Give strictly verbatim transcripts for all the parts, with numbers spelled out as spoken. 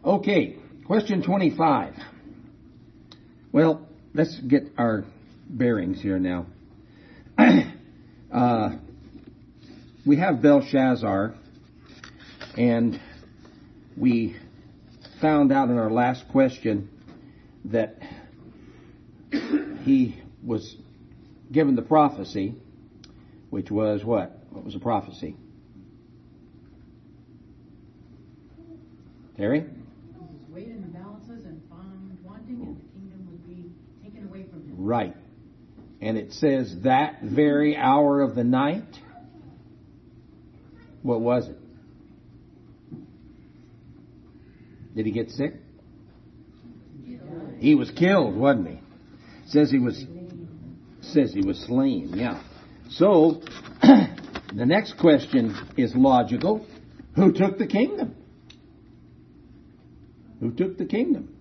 Okay, question twenty-five. Well, let's get our bearings here now. uh, we have Belshazzar, and we found out in our last question that he was given the prophecy, which was what? What was the prophecy? Terry? He was weighed in the balances and found wanting, and the kingdom would be taken away from him. Right. And it says that very hour of the night. What was it? Did he get sick? He was killed, wasn't he? Says he was. Says he was slain. Yeah. So the next question is logical. Who took the kingdom? Who took the kingdom?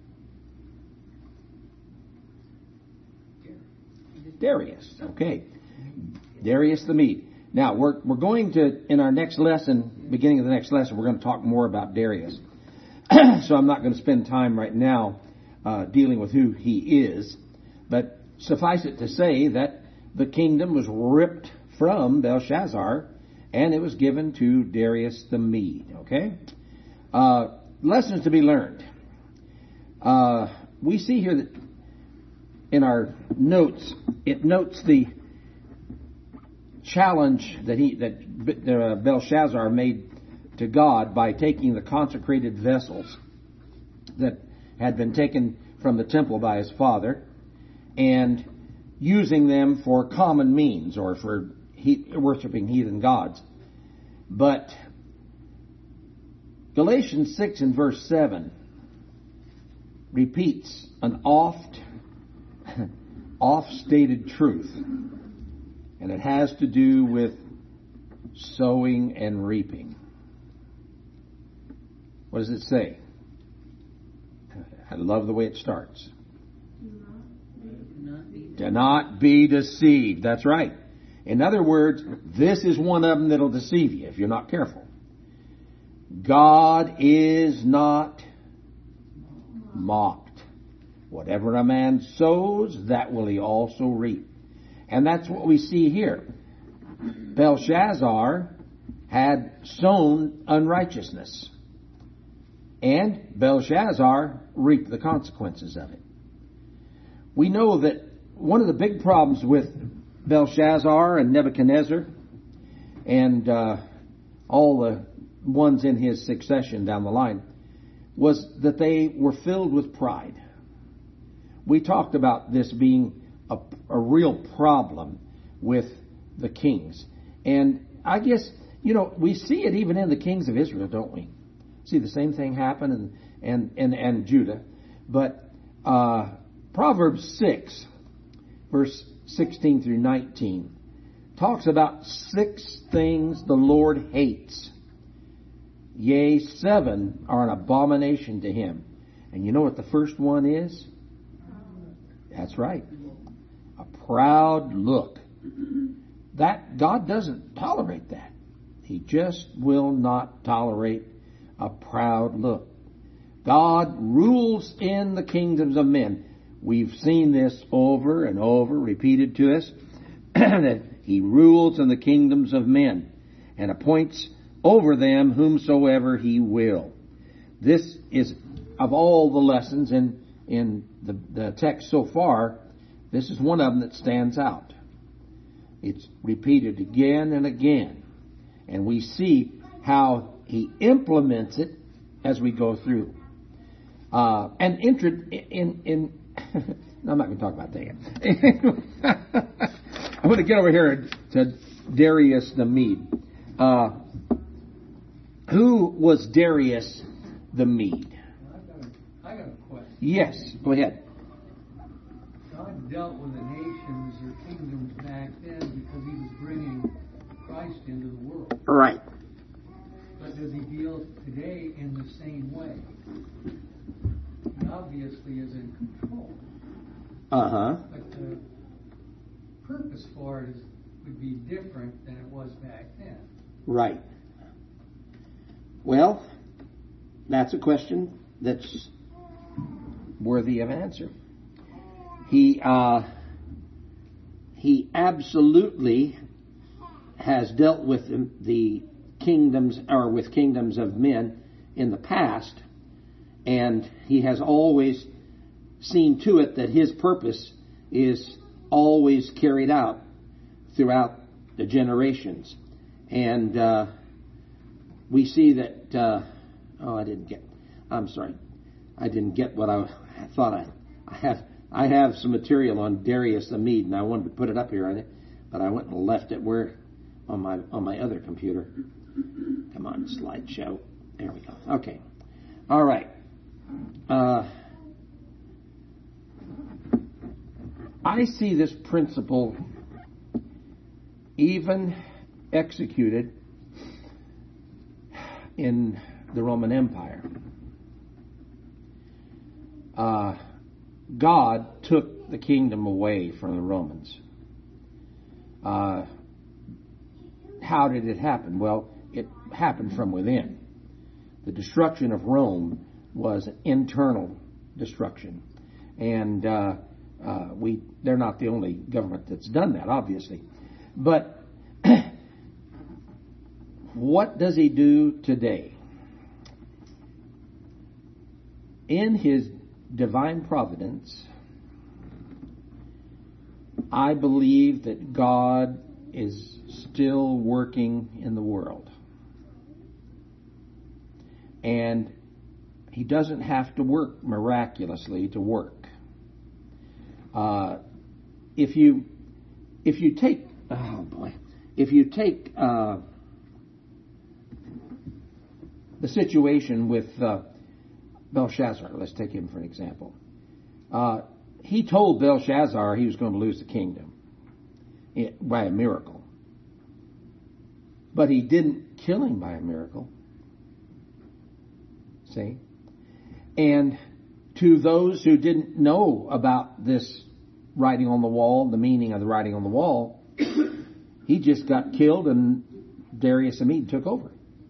Darius. Okay. Darius the Mede. Now, we're, we're going to, in our next lesson, beginning of the next lesson, we're going to talk more about Darius. So I'm not going to spend time right now uh, dealing with who he is. But suffice it to say that the kingdom was ripped from Belshazzar and it was given to Darius the Mede. Okay? Uh, lessons to be learned. Uh, we see here that in our notes, it notes the challenge that he that uh, Belshazzar made to God by taking the consecrated vessels that had been taken from the temple by his father and using them for common means or for he, worshiping heathen gods. But Galatians six and verse seven repeats an oft oft-stated truth, and it has to do with sowing and reaping. What does it say? I love the way it starts. Do not be deceived. That's right. In other words, this is one of them that'll deceive you if you're not careful. God is not mocked. Whatever a man sows, that will he also reap. And that's what we see here. Belshazzar had sown unrighteousness. And Belshazzar reaped the consequences of it. We know that one of the big problems with Belshazzar and Nebuchadnezzar and uh, all the ones in his succession down the line was that they were filled with pride. We talked about this being a, a real problem with the kings. And I guess, you know, we see it even in the kings of Israel, don't we? See the same thing happen in, and, and, and Judah. But uh, Proverbs six, verse sixteen through nineteen, talks about six things the Lord hates. Yea, seven are an abomination to him. And you know what the first one is? That's right. A proud look. That God doesn't tolerate that. He just will not tolerate a proud look. God rules in the kingdoms of men. We've seen this over and over, repeated to us, that he rules in the kingdoms of men and appoints over them whomsoever he will. This is, of all the lessons in, in the, the text so far, this is one of them that stands out. It's repeated again and again. And we see how he implements it as we go through. Uh, and in, in, in no, I'm not going to talk about that. I'm going to get over here to Darius the Mede. Uh, who was Darius the Mede? I've got a, I got a question. Yes, go ahead. God dealt with the nations or kingdoms back then because he was bringing Christ into the world. Right. But does he deal today in the same way? He obviously is in control. Uh-huh. But the purpose for it is, would be different than it was back then. Right. Well, that's a question that's worthy of answer. he uh, he absolutely has dealt with the kingdoms or with kingdoms of men in the past, and he has always seen to it that his purpose is always carried out throughout the generations. And uh, we see that, uh, oh, I didn't get, I'm sorry, I didn't get what I, I thought I, I have. I have some material on Darius the Mede, and I wanted to put it up here, but I went and left it where on my on my other computer. Come on, slideshow. There we go. Okay. All right. Uh, I see this principle even executed in the Roman Empire. Uh, God took the kingdom away from the Romans. Uh, how did it happen? Well, it happened from within. The destruction of Rome was an internal destruction. And uh, uh, we they're not the only government that's done that, obviously. But what does he do today? In his divine providence, I believe that God is still working in the world. And he doesn't have to work miraculously to work. Uh, if you if you take oh boy if you take uh, the situation with uh, Belshazzar, let's take him for an example. Uh, he told Belshazzar he was going to lose the kingdom by a miracle. But he didn't kill him by a miracle. See? And to those who didn't know about this writing on the wall, the meaning of the writing on the wall, he just got killed and Darius the Mede took over.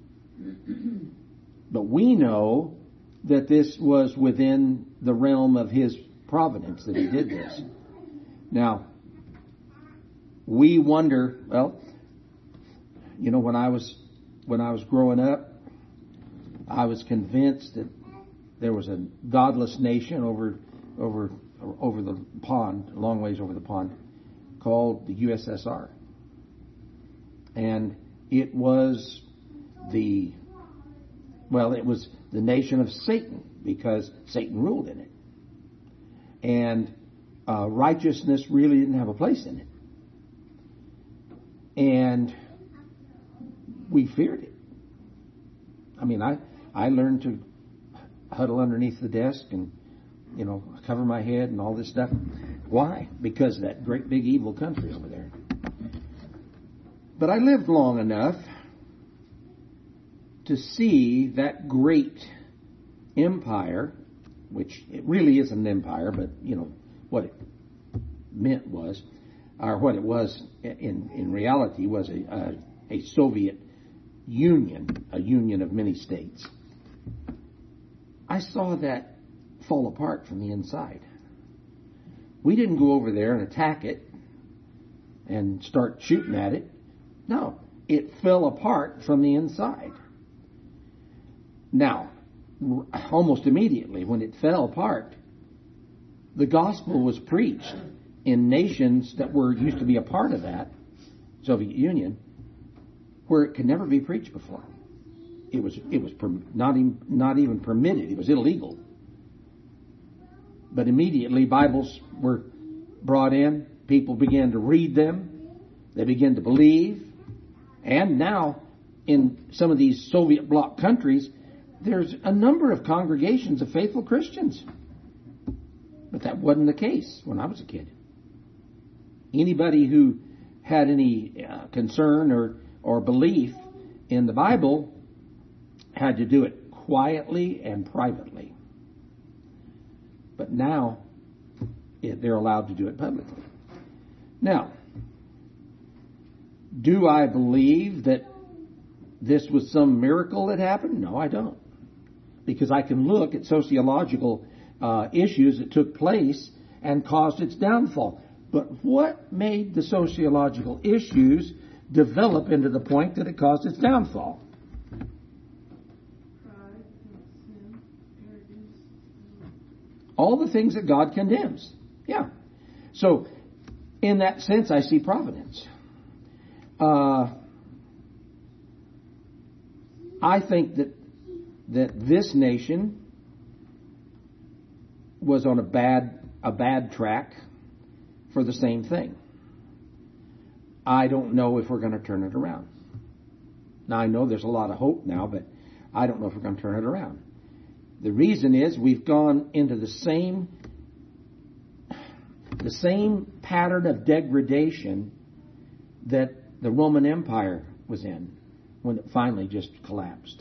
But we know that this was within the realm of his providence that he did this. Now, we wonder, well, you know, when I was when I was growing up, I was convinced that there was a godless nation over over over the pond, a long ways over the pond, called the U S S R. And it was the well, it was the nation of Satan, because Satan ruled in it. And uh, righteousness really didn't have a place in it. And we feared it. I mean, I, I learned to huddle underneath the desk and, you know, cover my head and all this stuff. Why? Because of that great big evil country over there. But I lived long enough to see that great empire, which it really isn't an empire, but, you know, what it meant was, or what it was in, in reality was a, a, a Soviet Union, a union of many states. I saw that fall apart from the inside. We didn't go over there and attack it and start shooting at it. No, it fell apart from the inside. Now, almost immediately when it fell apart, the gospel was preached in nations that were used to be a part of that Soviet Union, where it could never be preached before. It was it was not even, not even permitted. It was illegal. But immediately Bibles were brought in. People began to read them. They began to believe. And now, in some of these Soviet bloc countries, there's a number of congregations of faithful Christians. But that wasn't the case when I was a kid. Anybody who had any uh, concern or, or belief in the Bible had to do it quietly and privately. But now it, they're allowed to do it publicly. Now, do I believe that this was some miracle that happened? No, I don't. because I can look at sociological uh, issues that took place and caused its downfall. But what made the sociological issues develop into the point that it caused its downfall? All the things that God condemns. Yeah. So, in that sense, I see providence. Uh, I think that that this nation was on a bad a bad track for the same thing. I don't know if we're going to turn it around. Now, I know there's a lot of hope now, but I don't know if we're going to turn it around. The reason is we've gone into the same the same pattern of degradation that the Roman Empire was in when it finally just collapsed.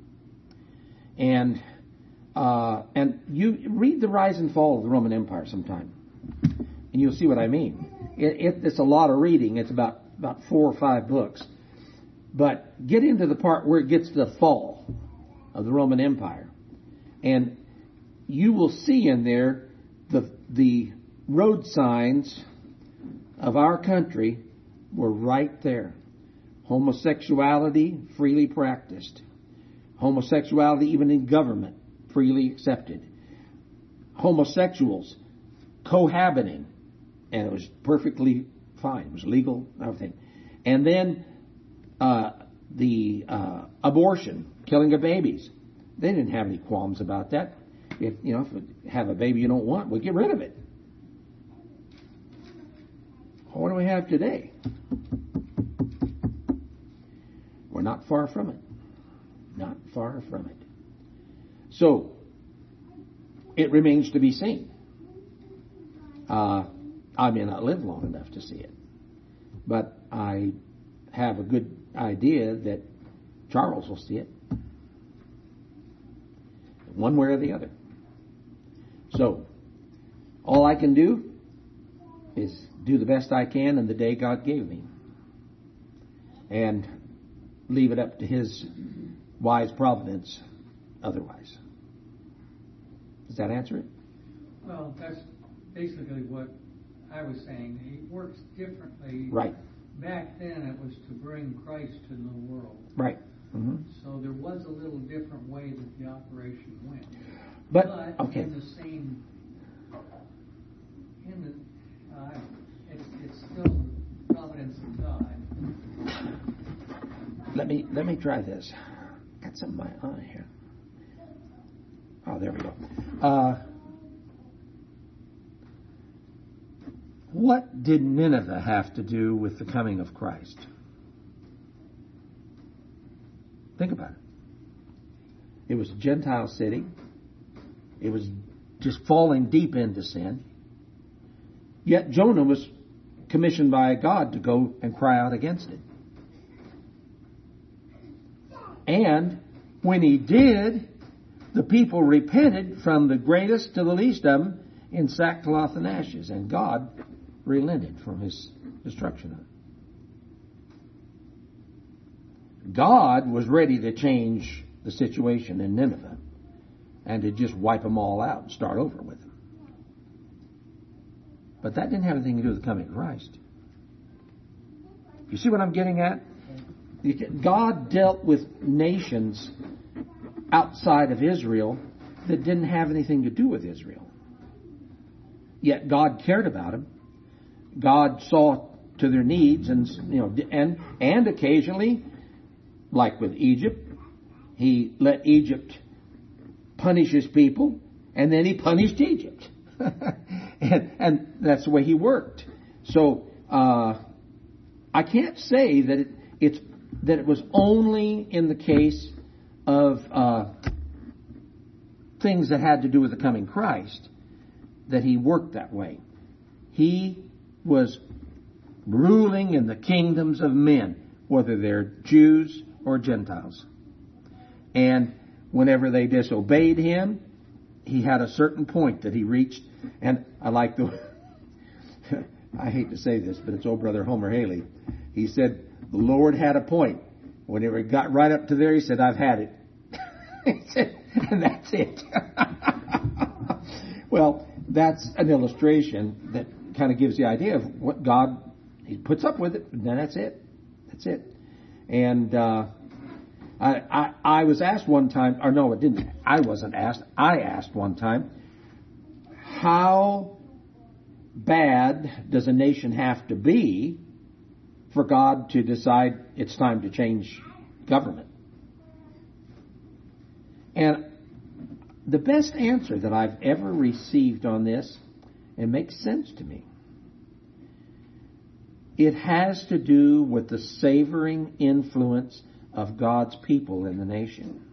And uh, and you read the rise and fall of the Roman Empire sometime, and you'll see what I mean. It, it, it's a lot of reading. It's about, about four or five books. But get into the part where it gets to the fall of the Roman Empire. And you will see in there the the road signs of our country were right there. Homosexuality freely practiced. Homosexuality even in government freely accepted. Homosexuals cohabiting, and it was perfectly fine. It was legal, everything. And then uh, the uh, abortion, killing of babies. They didn't have any qualms about that. If you know, if you have a baby you don't want, well, get rid of it. What do we have today? We're not far from it. Not far from it. So, it remains to be seen. Uh, I may not live long enough to see it. But I have a good idea that Charles will see it. One way or the other. So, all I can do is do the best I can in the day God gave me. And leave it up to His wise providence otherwise. Does that answer it? Well, that's basically what I was saying. He works differently. Right. Back then it was to bring Christ to the world. Right. Mm-hmm. So there was a little different way that the operation went. But, but okay. in the same, in the, uh, it's, it's still the providence of God. Let me let me try this. Got some in my eye here. Oh, there we go. Uh, what did Nineveh have to do with the coming of Christ? Think about it. It was a Gentile city. It was just falling deep into sin. Yet Jonah was commissioned by God to go and cry out against it. And when he did, the people repented from the greatest to the least of them in sackcloth and ashes. And God relented from His destruction of it. God was ready to change the situation in Nineveh and to just wipe them all out and start over with them. But that didn't have anything to do with the coming of Christ. You see what I'm getting at? God dealt with nations outside of Israel that didn't have anything to do with Israel. Yet God cared about them. God saw to their needs, and you know, and and occasionally, like with Egypt, He let Egypt punish His people, and then He punished Egypt, and and that's the way He worked. So uh, I can't say that it, it's that it was only in the case of uh, things that had to do with the coming Christ that He worked that way. He was ruling in the kingdoms of men, whether they're Jews or Gentiles. And whenever they disobeyed Him, He had a certain point that He reached. And I like the, I hate to say this, but it's old brother Homer Haley. He said, the Lord had a point. Whenever it got right up to there, He said, I've had it. He said, and that's it. Well, that's an illustration that kind of gives the idea of what God, He puts up with it, and then that's it. That's it. And uh, I, I, I was asked one time, or no, it didn't. I wasn't asked. I asked one time, how bad does a nation have to be for God to decide it's time to change government? And the best answer that I've ever received on this, it makes sense to me. It has to do with the savoring influence of God's people in the nation.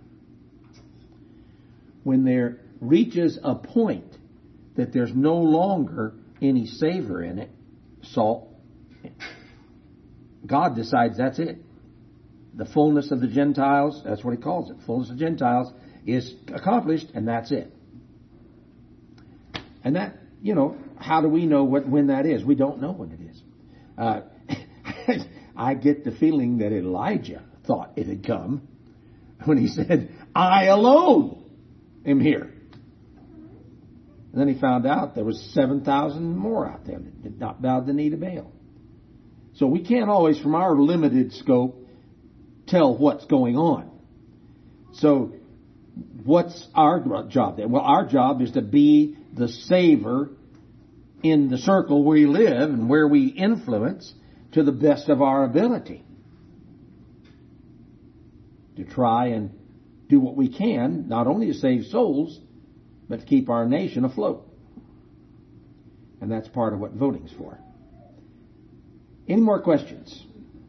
When there reaches a point that there's no longer any savor in it, salt, God decides that's it. The fullness of the Gentiles, that's what He calls it, fullness of Gentiles, is accomplished, and that's it. And that, you know, how do we know what when that is? We don't know when it is. Uh, I get the feeling that Elijah thought it had come when he said, I alone am here. And then he found out there was seven thousand more out there that did not bow the knee to Baal. So we can't always, from our limited scope, tell what's going on. So what's our job then? Well, our job is to be the savor in the circle where we live and where we influence to the best of our ability. To try and do what we can, not only to save souls, but to keep our nation afloat. And that's part of what voting's for. Any more questions?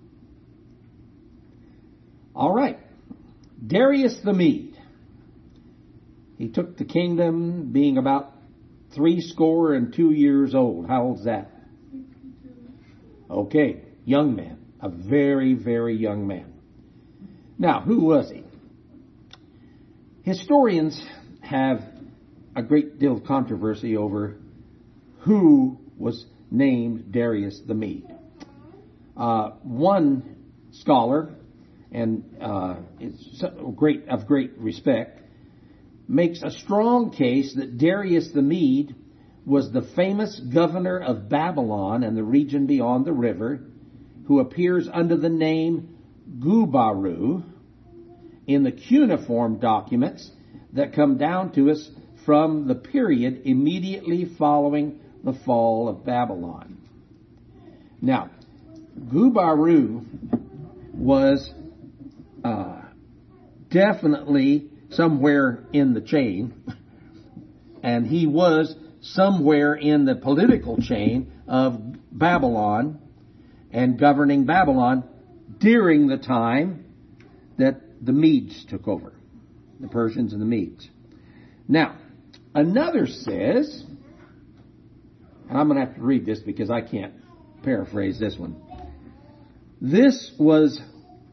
All right. Darius the Mede. He took the kingdom being about three score and two years old. How old's that? Okay, young man. A very, very young man. Now, who was he? Historians have a great deal of controversy over who was named Darius the Mede. Uh, one scholar, and uh, it's great of great respect, makes a strong case that Darius the Mede was the famous governor of Babylon and the region beyond the river, who appears under the name Gubaru in the cuneiform documents that come down to us from the period immediately following the fall of Babylon. Now, Gubaru was uh, definitely somewhere in the chain, and he was somewhere in the political chain of Babylon and governing Babylon during the time that the Medes took over, the Persians and the Medes. Now, another says, and I'm going to have to read this because I can't paraphrase this one. This was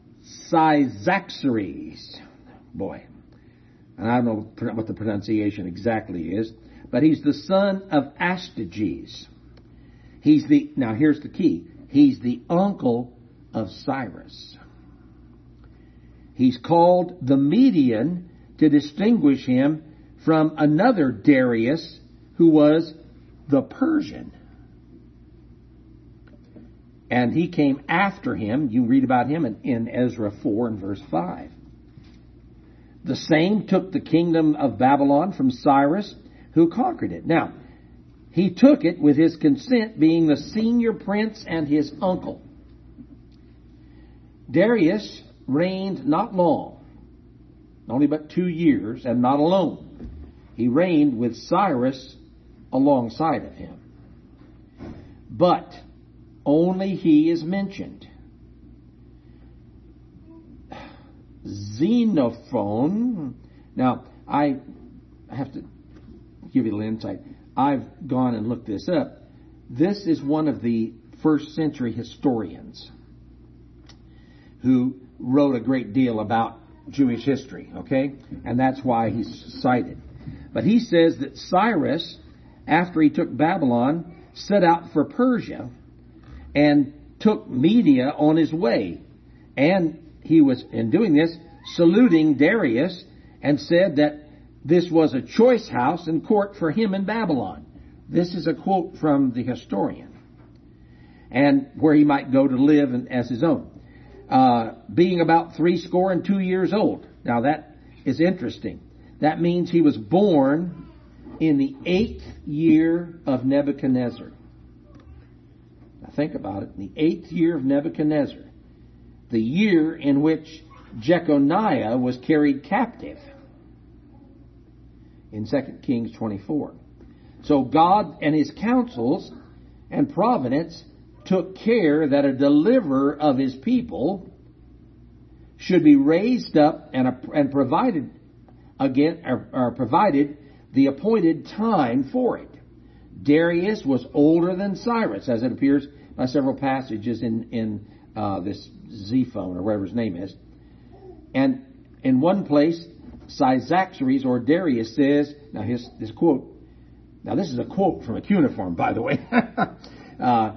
Cyaxares. Boy, and I don't know what the pronunciation exactly is, but he's the son of Astyages. He's the, now here's the key, he's the uncle of Cyrus. He's called the Median to distinguish him from another Darius who was the Persian. And he came after him. You read about him in, in Ezra four and verse five. The same took the kingdom of Babylon from Cyrus, who conquered it. Now, he took it with his consent, being the senior prince and his uncle. Darius reigned not long, only but two years, and not alone. He reigned with Cyrus alongside of him. But only he is mentioned. Xenophon. Now, I have to give you a little insight. I've gone and looked this up. This is one of the first century historians who wrote a great deal about Jewish history, okay? And that's why he's cited. But he says that Cyrus, after he took Babylon, set out for Persia and took Media on his way. And he was, in doing this, saluting Darius and said that this was a choice house and court for him in Babylon. This is a quote from the historian. And where he might go to live as his own. Uh, being about three score and two years old. Now that is interesting. That means he was born in the eighth year of Nebuchadnezzar. Now think about it. The eighth year of Nebuchadnezzar. The year in which Jeconiah was carried captive. In Second Kings twenty-four. So God and His counsels and providence took care that a deliverer of His people should be raised up and, and provided again, or, or provided the appointed time for it. Darius was older than Cyrus, as it appears by several passages in in uh, this Zephon or whatever his name is. And in one place, Cyaxares or Darius says, now his this quote. Now this is a quote from a cuneiform, by the way. uh,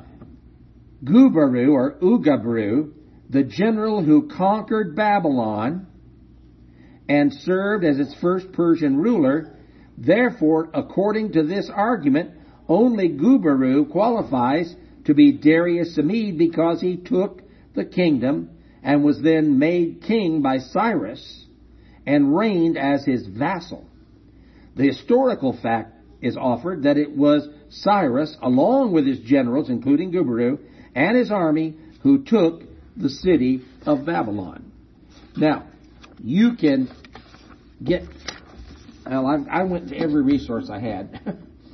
Gubaru or Ugabru, the general who conquered Babylon and served as its first Persian ruler. Therefore, according to this argument, only Gubaru qualifies to be Darius the Mede because he took the kingdom and was then made king by Cyrus and reigned as his vassal. The historical fact is offered that it was Cyrus, along with his generals, including Gubaru, and his army, who took the city of Babylon. Now, you can get, well, I, I went to every resource I had,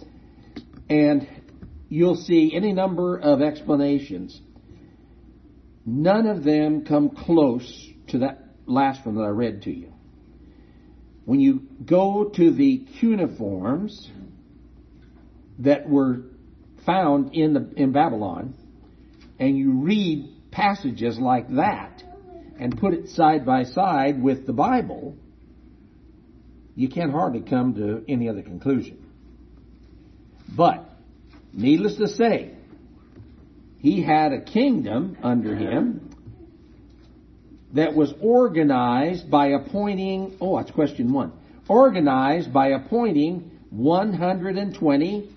and you'll see any number of explanations. None of them come close to that last one that I read to you. When you go to the cuneiforms that were found in the in Babylon, and you read passages like that and put it side by side with the Bible, you can't hardly come to any other conclusion. But, needless to say, he had a kingdom under him that was organized by appointing, oh, that's question one, organized by appointing one hundred twenty,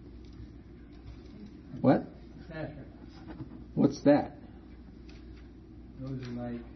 what? Satraps. What's that? Those are like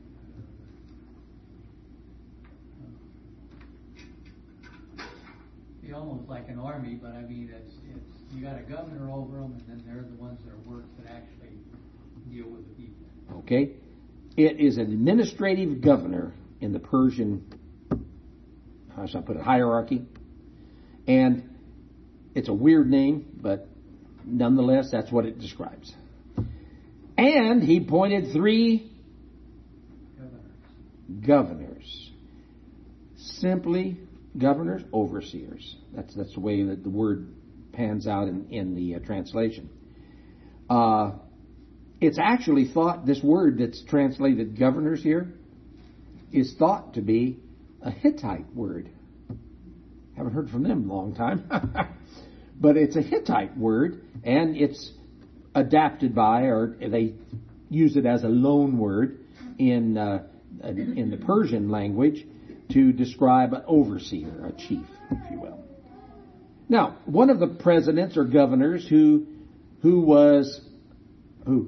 uh, be almost like an army, but I mean it's it's you got a governor over them, and then they're the ones that are works that actually deal with the people. Okay, it is an administrative governor in the Persian, how should I put it, hierarchy, and it's a weird name, but nonetheless, that's what it describes. And he appointed three Governors. governors. Simply governors, overseers. That's that's the way that the word pans out in, in the uh, translation. Uh, it's actually thought, this word that's translated governors here, is thought to be a Hittite word. Haven't heard from them in a long time. But it's a Hittite word, and it's adapted by, or they use it as a loan word in uh, in the Persian language to describe an overseer, a chief, if you will. Now, one of the presidents or governors who who was who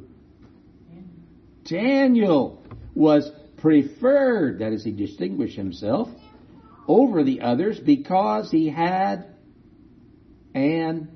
Daniel was preferred, that is, he distinguished himself over the others because he had an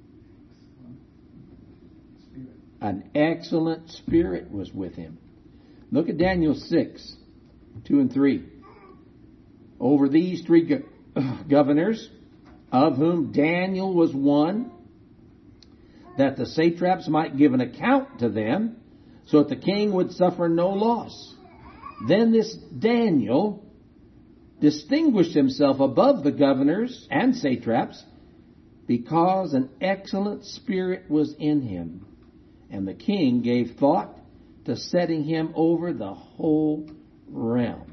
An excellent spirit was with him. Look at Daniel six, two and three. Over these three go- governors, of whom Daniel was one, that the satraps might give an account to them, so that the king would suffer no loss. Then this Daniel distinguished himself above the governors and satraps, because an excellent spirit was in him. And the king gave thought to setting him over the whole realm.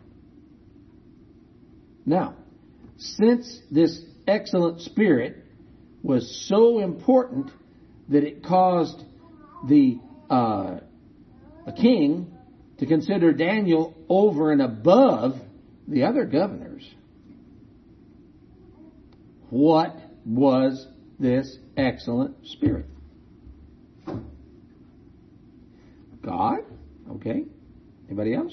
Now, since this excellent spirit was so important that it caused the, uh, the king to consider Daniel over and above the other governors, What was this excellent spirit? God? Okay. Anybody else?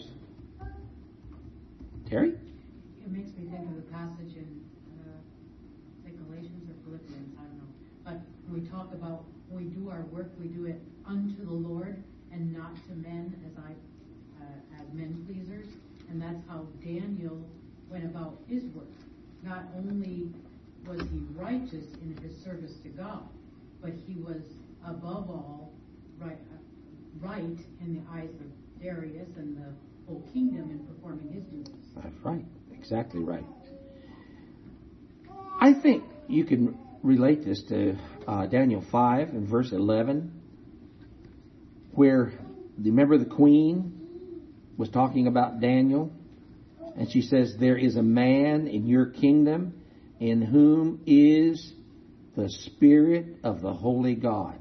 Terry? It makes me think of the passage in uh, like Galatians or Philippians, I don't know. But when we talk about when we do our work, we do it unto the Lord and not to men as I uh, as men pleasers. And that's how Daniel went about his work. Not only was he righteous in his service to God, but he was above all right, uh, right in the eyes of Darius and the whole kingdom in performing his duties. That's right. Exactly right. I think you can relate this to uh, Daniel five and verse eleven, where, do you remember the queen was talking about Daniel? And she says, there is a man in your kingdom in whom is the Spirit of the Holy God.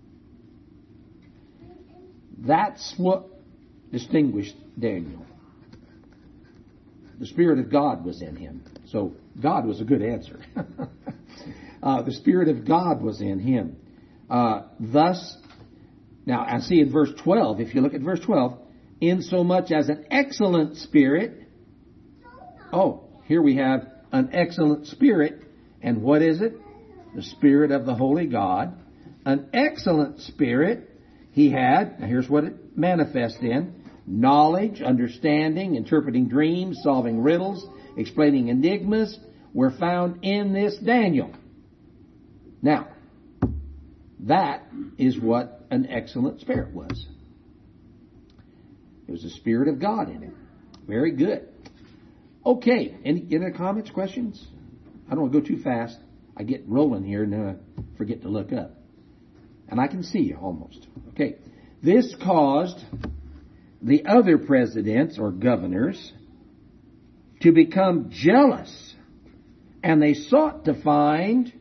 That's what distinguished Daniel. The Spirit of God was in him. So God was a good answer. uh, the Spirit of God was in him. Uh, thus, now I see in verse twelve, if you look at verse twelve, insomuch as an excellent spirit. Oh, here we have an excellent spirit. And what is it? The Spirit of the Holy God. An excellent spirit he had. Now here's what it manifests in. Knowledge, understanding, interpreting dreams, solving riddles, explaining enigmas were found in this Daniel. Now, that is what an excellent spirit was. It was the Spirit of God in him. Very good. Okay, any, any other comments, questions? I don't want to go too fast. I get rolling here and then I forget to look up. And I can see you almost. Okay, this caused the other presidents or governors to become jealous, and they sought to find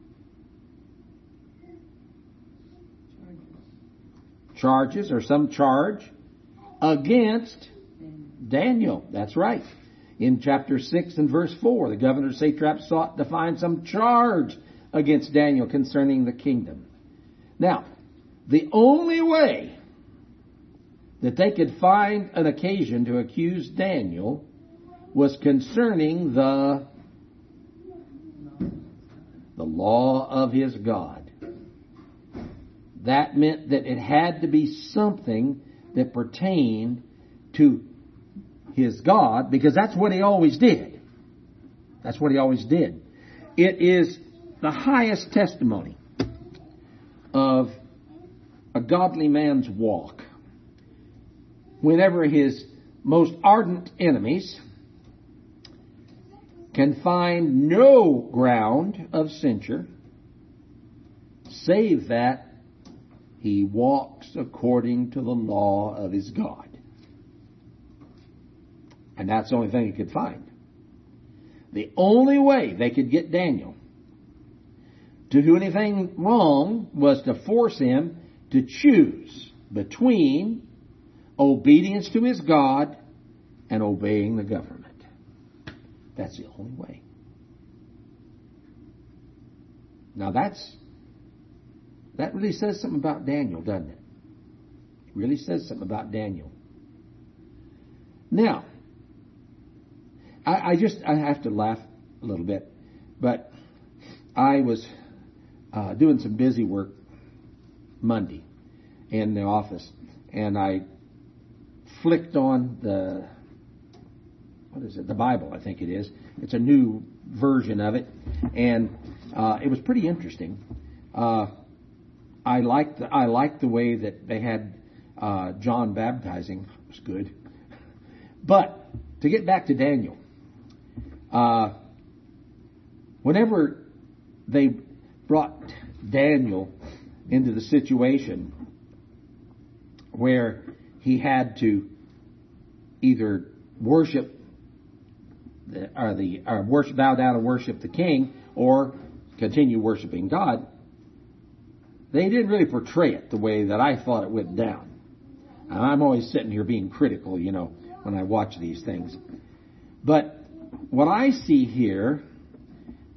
charges or some charge against Daniel. That's right. In chapter six and verse four, the governor satrap sought to find some charge against Daniel concerning the kingdom. Now, the only way that they could find an occasion to accuse Daniel was concerning the, the law of his God. That meant that it had to be something that pertained to his God, because that's what he always did. That's what he always did. It is the highest testimony of a godly man's walk. Whenever his most ardent enemies can find no ground of censure, save that he walks according to the law of his God. And that's the only thing he could find. The only way they could get Daniel to do anything wrong was to force him to choose between obedience to his God and obeying the government. That's the only way. Now that's, that really says something about Daniel, doesn't it? It really says something about Daniel. Now, I, I just, I have to laugh a little bit, but I was uh, doing some busy work Monday in the office, and I flicked on the, what is it, the Bible, I think it is. It's a new version of it, and uh, it was pretty interesting. Uh, I liked the, I liked the way that they had uh, John baptizing. It was good. But to get back to Daniel, uh, whenever they brought Daniel into the situation where he had to either worship the, or the or worship, bow down and worship the king, or continue worshiping God, they didn't really portray it the way that I thought it went down. And I'm always sitting here being critical, you know, when I watch these things. But what I see here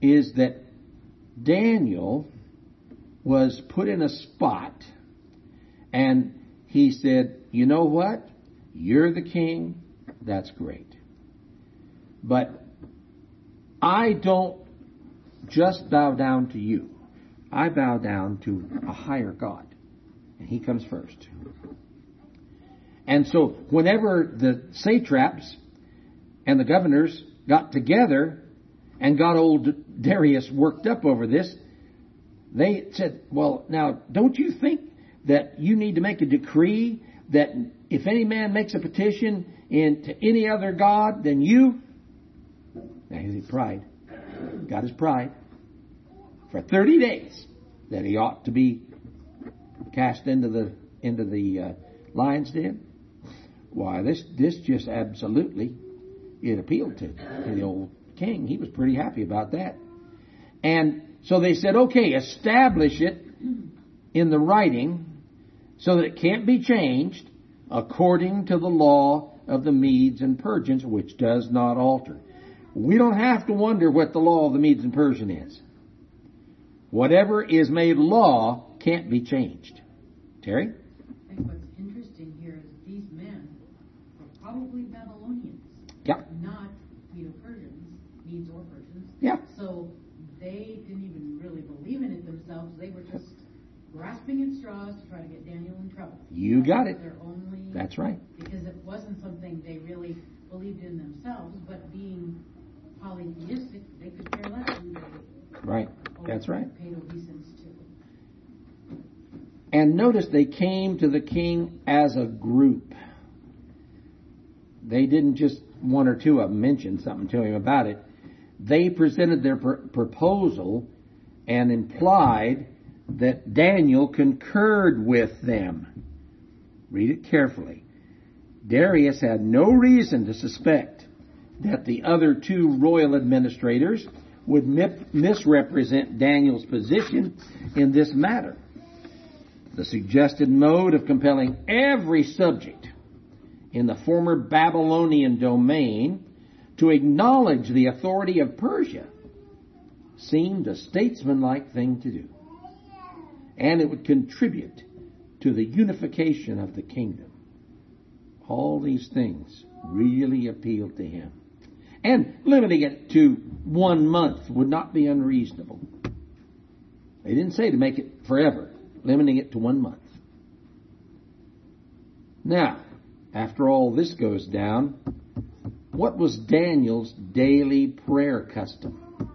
is that Daniel was put in a spot, and he said, you know what? You're the king. That's great. But I don't just bow down to you. I bow down to a higher God. And he comes first. And so whenever the satraps and the governors got together and got old Darius worked up over this, they said, well, now, don't you think that you need to make a decree that if any man makes a petition in, to any other god than you? Now, here's his pride. Got his pride. For thirty days that he ought to be cast into the into the uh, lion's den. Why, this this just absolutely, it appealed to, to the old king. He was pretty happy about that. And so they said, okay, establish it in the writing so that it can't be changed according to the law of the Medes and Persians, which does not alter. We don't have to wonder what the law of the Medes and Persians is. Whatever is made law can't be changed. Terry? I think what's interesting here is these men were probably Babylonians. Yeah. Not Medo-Persians, Medes or Persians. Yeah. So they didn't even really believe in it themselves. They were just grasping at straws to try to get Daniel in trouble. You got it. Their only, That's right. Because it wasn't something they really believed in themselves, but being polytheistic, they could care less who they Right. That's right. paid obeisance to. And notice they came to the king as a group. They didn't just, one or two of them mention something to him about it. They presented their pr- proposal and implied that Daniel concurred with them. Read it carefully. Darius had no reason to suspect that the other two royal administrators would misrepresent Daniel's position in this matter. The suggested mode of compelling every subject in the former Babylonian domain to acknowledge the authority of Persia seemed a statesmanlike thing to do. And it would contribute to the unification of the kingdom. All these things really appealed to him. And limiting it to one month would not be unreasonable. They didn't say to make it forever, limiting it to one month. Now, after all this goes down, what was Daniel's daily prayer custom?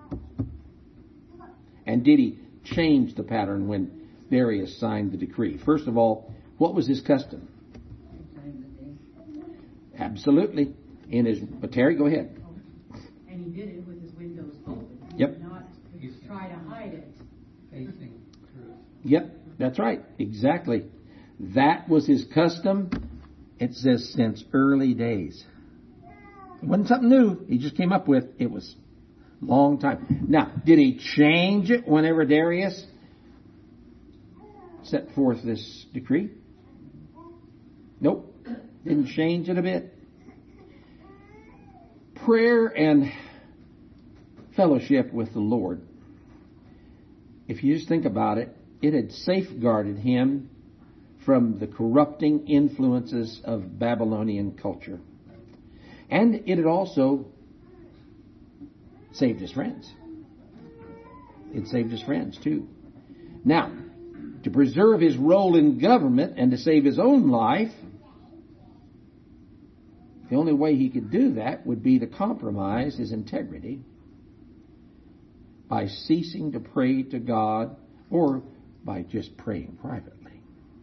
And did he change the pattern when Darius signed the decree? First of all, what was his custom? Absolutely. In his, but Terry, go ahead. And he did it with his windows open. He Yep. did not try to hide it. Facing truth. Yep, that's right. Exactly. That was his custom. It says since early days. It wasn't something new. He just came up with. It was a long time. Now, did he change it whenever Darius set forth this decree? Nope. Didn't change it a bit. Prayer and fellowship with the Lord, if you just think about it, it had safeguarded him from the corrupting influences of Babylonian culture. And it had also saved his friends. It saved his friends too. Now, to preserve his role in government and to save his own life, the only way he could do that would be to compromise his integrity by ceasing to pray to God or by just praying privately.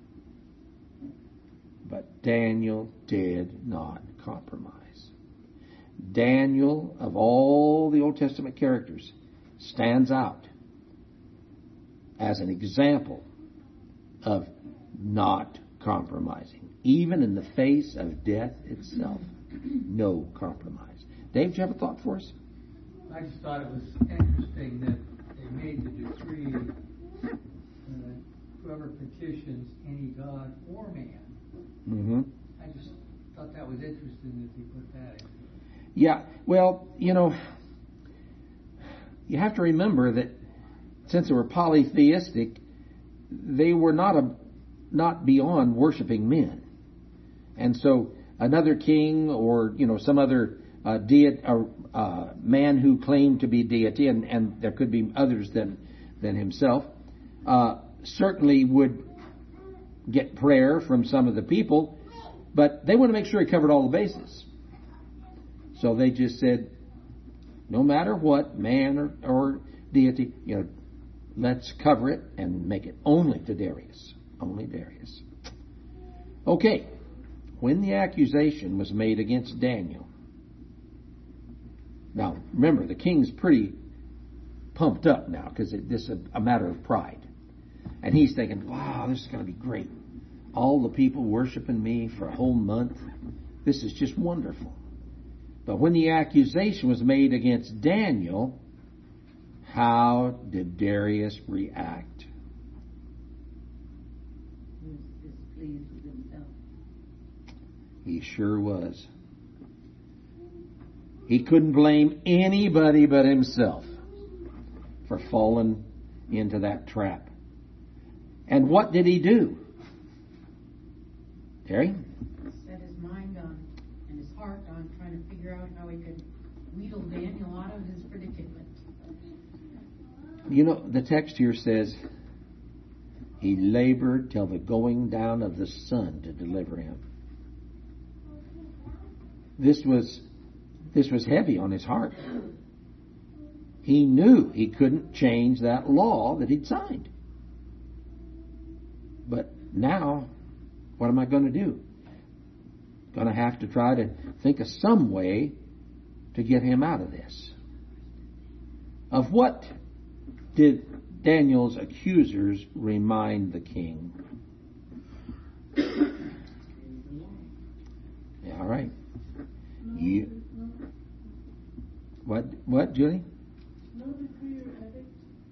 But Daniel did not compromise. Daniel, of all the Old Testament characters, stands out as an example of not compromising, even in the face of death itself. No compromise. Dave, do you have a thought for us? I just thought it was interesting that they made the decree, uh, whoever petitions any god or man. Mm-hmm. I just thought that was interesting that they put that in. Yeah, well, you know, you have to remember that since they were polytheistic, they were not a, not beyond worshiping men. And so another king or, you know, some other uh, deity, uh, uh, man who claimed to be deity, and, and there could be others than, than himself, uh, certainly would get prayer from some of the people, but they want to make sure he covered all the bases. So they just said, no matter what, man or, or deity, you know, let's cover it and make it only to Darius. Only Darius. Okay. When the accusation was made against Daniel. Now, remember, the king's pretty pumped up now because this is a, a matter of pride. And he's thinking, wow, this is going to be great. All the people worshiping me for a whole month. This is just wonderful. But when the accusation was made against Daniel, how did Darius react? He was displeased with himself. He sure was. He couldn't blame anybody but himself for falling into that trap. And what did he do? Terry? Set his mind on, and his heart on trying to figure out how he could wheedle Daniel out of his predicament. You know, the text here says, he labored till the going down of the sun to deliver him. This was, this was heavy on his heart. He knew he couldn't change that law that he'd signed. But now, what am I going to do? Going to have to try to think of some way to get him out of this. Of what did Daniel's accusers remind the king? Yeah, all right. You, what, what, Julie? No decree or edict.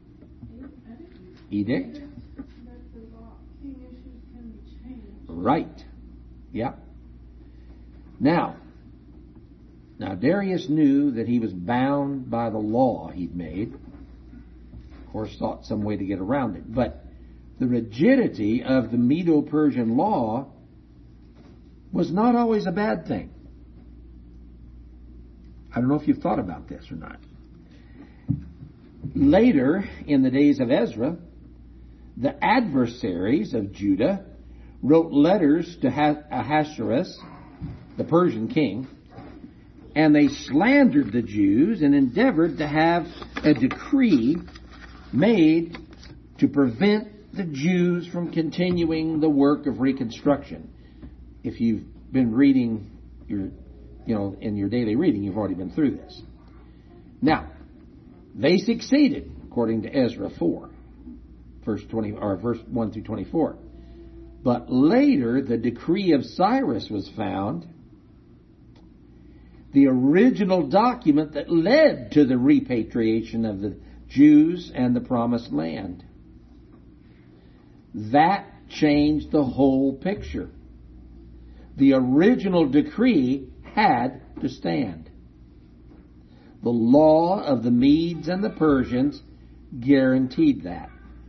Edict? That the law, king issues can be changed. Right. Yeah. Now, now Darius knew that he was bound by the law he'd made. Of course, thought some way to get around it. But the rigidity of the Medo-Persian law was not always a bad thing. I don't know if you've thought about this or not. Later, in the days of Ezra, the adversaries of Judah wrote letters to Ahasuerus, the Persian king, and they slandered the Jews and endeavored to have a decree made to prevent the Jews from continuing the work of reconstruction. If you've been reading your, you know, in your daily reading, you've already been through this. Now, they succeeded, according to Ezra four, verse twenty or verse one through twenty-four. But later, the decree of Cyrus was found, the original document that led to the repatriation of the Jews and the promised land. That changed the whole picture. The original decree had to stand. The law of the Medes and the Persians guaranteed that.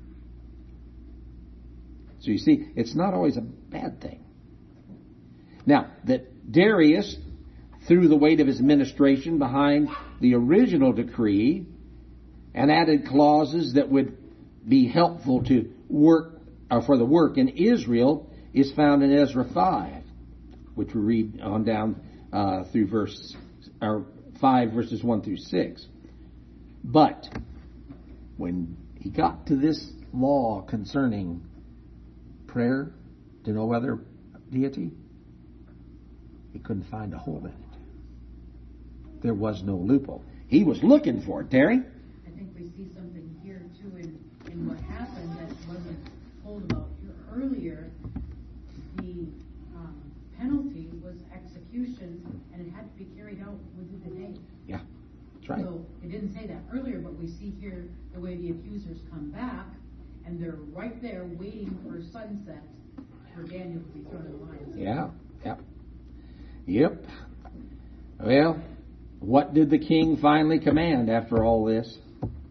So you see, it's not always a bad thing. Now, that Darius threw the weight of his administration behind the original decree and added clauses that would be helpful to work or for the work in Israel is found in Ezra five, which we read on down uh, through verse or five verses one through six. But when he got to this law concerning prayer to no other deity, he couldn't find a hole in it. There was no loophole. He was looking for it, Terry. I think we see something here too in, in what happened that wasn't told about here earlier. The um, penalty was execution, and it had to be carried out within the day. Yeah, that's right. So it didn't say that earlier, but we see here the way the accusers come back, and they're right there waiting for sunset for Daniel to be thrown in the lions. Yeah, yeah. Yep. Well, what did the king finally command after all this?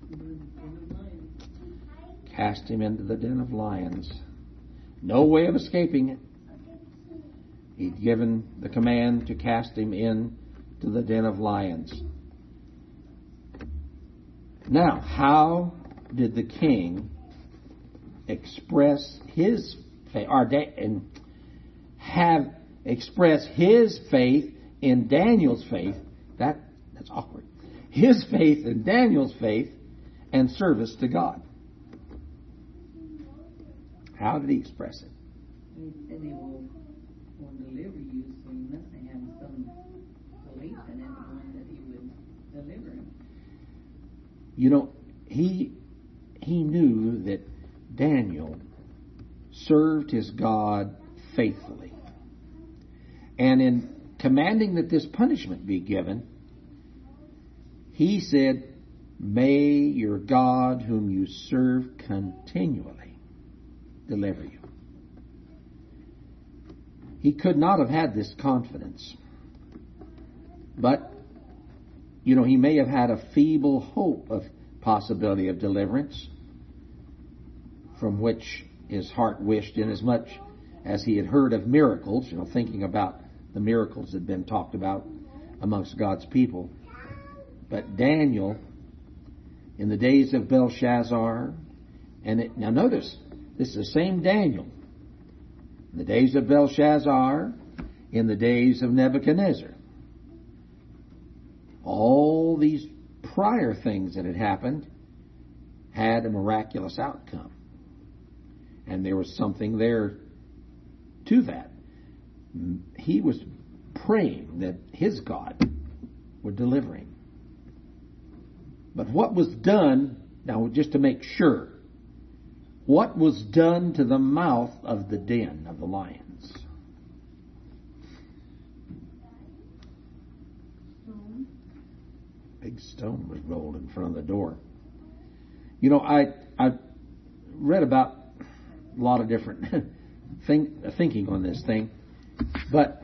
Cast him into the den of lions. No way of escaping it. He'd given the command to cast him into the den of lions. Now, how did the king express his faith, or da- and have expressed his faith in Daniel's faith? That that's awkward. His faith in Daniel's faith and service to God. How did he express it? He said he will, will deliver you, so he must have some belief in everyone that he would deliver him. You know, he he knew that Daniel served his God faithfully. And in commanding that this punishment be given, he said, "May your God whom you serve continually deliver you." He could not have had this confidence. But, you know, he may have had a feeble hope of possibility of deliverance, from which his heart wished, inasmuch as he had heard of miracles, you know, thinking about the miracles that had been talked about amongst God's people. But Daniel, in the days of Belshazzar, and it, now notice, this is the same Daniel. In the days of Belshazzar, in the days of Nebuchadnezzar. All these prior things that had happened had a miraculous outcome. And there was something there to that. He was praying that his God would deliver him. But what was done, now just to make sure, what was done to the mouth of the den of the lions? Stone. Big stone was rolled in front of the door. You know, I I read about a lot of different think, thinking on this thing, but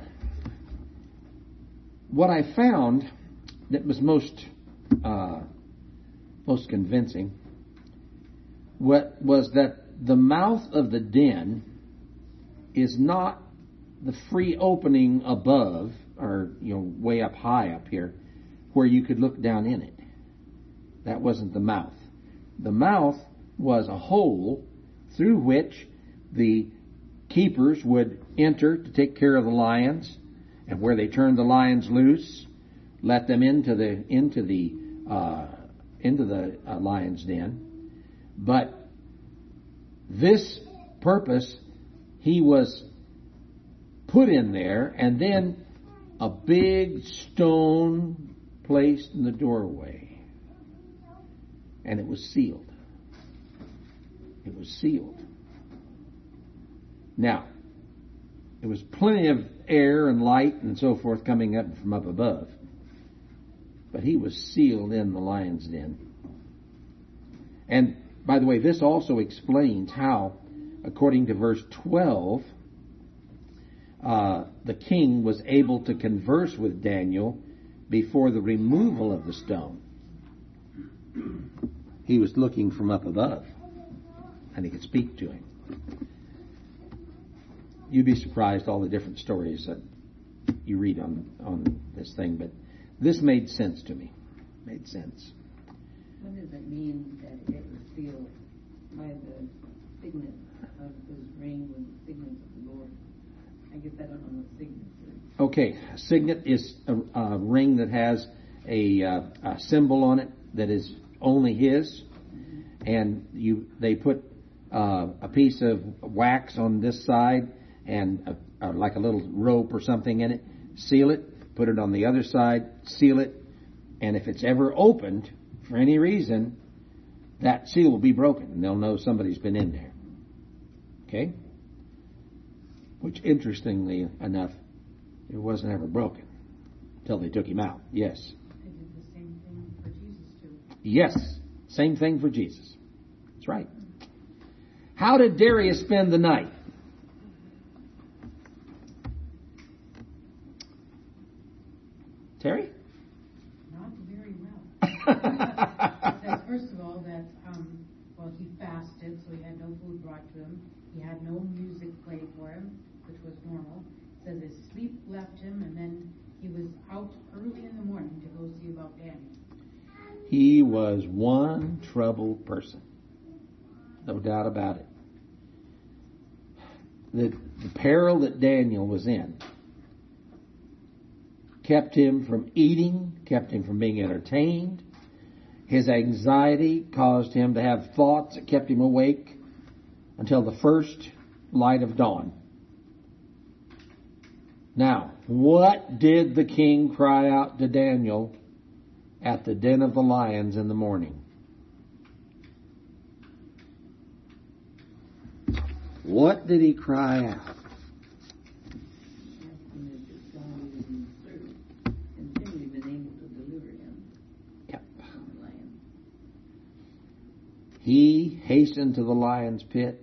what I found that was most uh, most convincing what was that the mouth of the den is not the free opening above, or you know, way up high up here, where you could look down in it. That wasn't the mouth. The mouth was a hole through which the keepers would enter to take care of the lions, and where they turned the lions loose, let them into the into the uh, into the uh, lion's den. But this purpose, he was put in there, and then a big stone placed in the doorway, and it was sealed. It was sealed. Now, there was plenty of air and light and so forth coming up from up above, but he was sealed in the lion's den. And by the way, this also explains how, according to verse twelve, uh, the king was able to converse with Daniel before the removal of the stone. He was looking from up above, and he could speak to him. You'd be surprised all the different stories that you read on, on this thing, but this made sense to me. Made sense. What does it mean that it was sealed by the signet of his ring with the signets of the Lord? I guess I don't know what signet is. Okay, a signet is a, a ring that has a, uh, a symbol on it that is only his, mm-hmm. and you they put uh, a piece of wax on this side and a, a, like a little rope or something in it, seal it, put it on the other side, seal it, and if it's ever opened for any reason, that seal will be broken, and they'll know somebody's been in there. Okay? Which, interestingly enough, it wasn't ever broken until they took him out. Yes. They did the same thing for Jesus too. Yes. Same thing for Jesus. That's right. How did Darius spend the night? Terry? Not very well. Because first of all, that, um, well, he fasted, so he had no food brought to him. He had no music played for him, which was normal. It says his sleep left him, and then he was out early in the morning to go see about Daniel. He was one troubled person. No doubt about it. The, the peril that Daniel was in kept him from eating, kept him from being entertained. His anxiety caused him to have thoughts that kept him awake until the first light of dawn. Now, what did the king cry out to Daniel at the den of the lions in the morning? What did he cry out? Asking if his God he didn't serve, and simply been able to deliver him Yep. from the lion. He hastened to the lion's pit.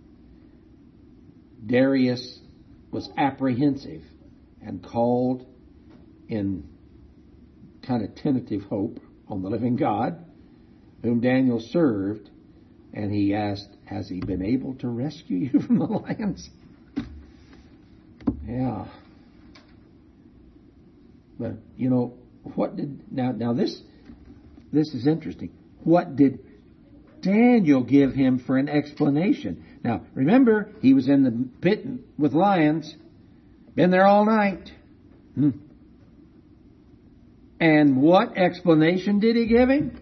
Darius was apprehensive and called in kind of tentative hope on the living God, whom Daniel served, and he asked, has he been able to rescue you from the lions? Yeah. But, you know, what did, now, now this, this is interesting. What did Daniel give him for an explanation? Now, remember, he was in the pit with lions, been there all night. Hmm. And what explanation did he give him?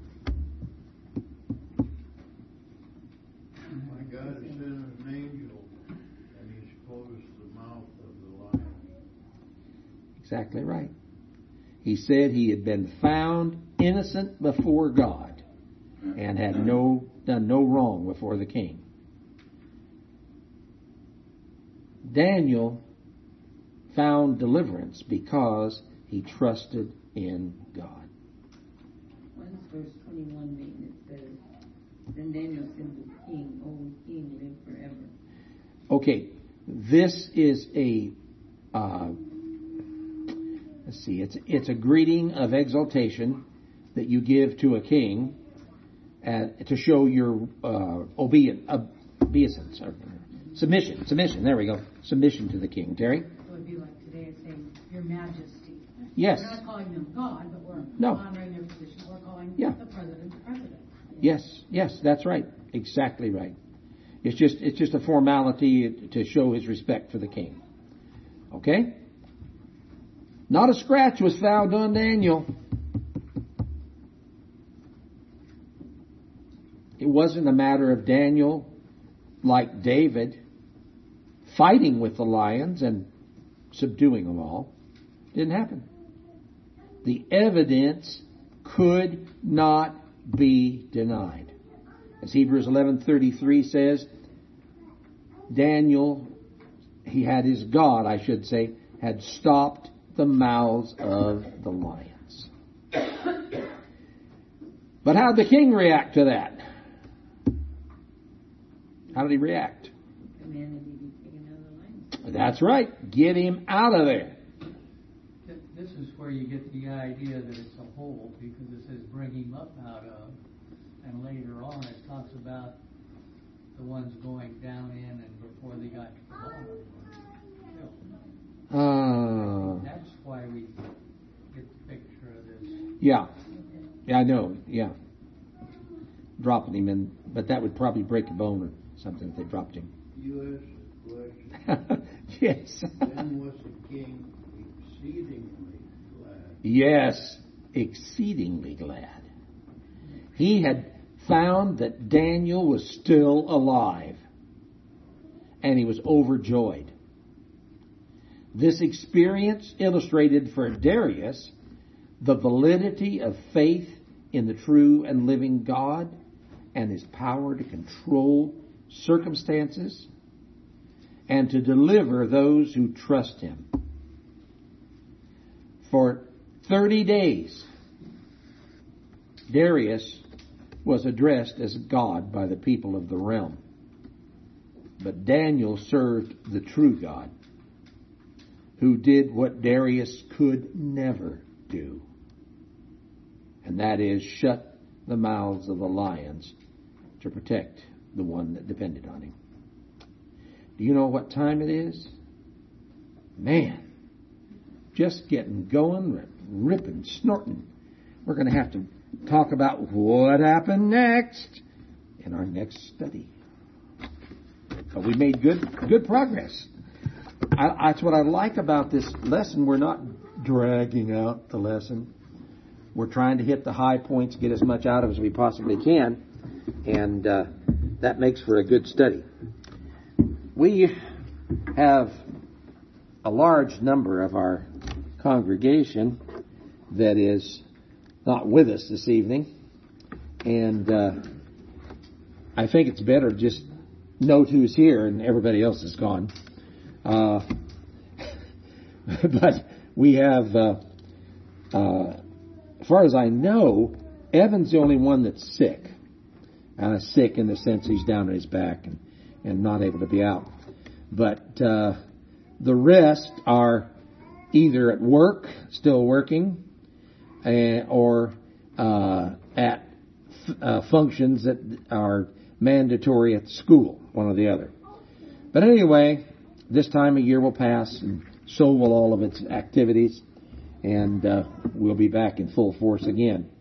My God has sent an angel, and he's closed the mouth of the lion. Exactly right. He said he had been found innocent before God and had no done no wrong before the king. Daniel found deliverance because he trusted in God. Once verse twenty-one, Nathan, it says, then Daniel said to the king, O king, live forever. Okay, this is a uh, let's see, it's it's a greeting of exaltation that you give to a king uh, to show your uh, obedient, uh, obeisance, or submission, submission. There we go, submission to the king. Terry. So it'd be like today saying, Your Majesty. Yes. We're not calling them God, but we're No. honoring their position. We're calling Yeah. the president the president. Yes, yes, that's right. Exactly right. It's just it's just a formality to show his respect for the king. Okay? Not a scratch was found on Daniel. It wasn't a matter of Daniel, like David, fighting with the lions and subduing them all. Didn't happen. The evidence could not be denied. As Hebrews eleven thirty-three says, Daniel, he had his God, I should say, had stopped the mouths of the lions. But how did the king react to that? How did he react? Commanded he be taken out of the lion. That's right. Get him out of there. Th- This is where you get the idea that it's a whole, because it says bring him up out of, and later on it talks about the ones going down in and before they got to the bottom. Uh, That's why we get the picture of this. yeah. Yeah, I know. Yeah. Dropping him in, but that would probably break a bone or something if they dropped him. You asked the question. Yes. Then was the king exceedingly glad. Yes, exceedingly glad. He had found that Daniel was still alive, and he was overjoyed. This experience illustrated for Darius the validity of faith in the true and living God and his power to control circumstances and to deliver those who trust him. For thirty days, Darius was addressed as God by the people of the realm. But Daniel served the true God, who did what Darius could never do, and that is shut the mouths of the lions to protect the one that depended on him. Do you know what time it is? Man, just getting going, ripping, snorting. We're going to have to talk about what happened next in our next study. But we made good good progress. I, that's what I like about this lesson. We're not dragging out the lesson. We're trying to hit the high points, get as much out of it as we possibly can, and uh, that makes for a good study. We have a large number of our congregation that is not with us this evening, and uh, I think it's better to just note who's here and everybody else is gone. Uh, but we have, uh, uh, as far as I know, Evan's the only one that's sick. Uh, sick in the sense he's down on his back and, and not able to be out. But uh, the rest are either at work, still working, uh, or uh, at f- uh, functions that are mandatory at school, one or the other. But anyway, this time of year will pass, and so will all of its activities, and uh, we'll be back in full force again.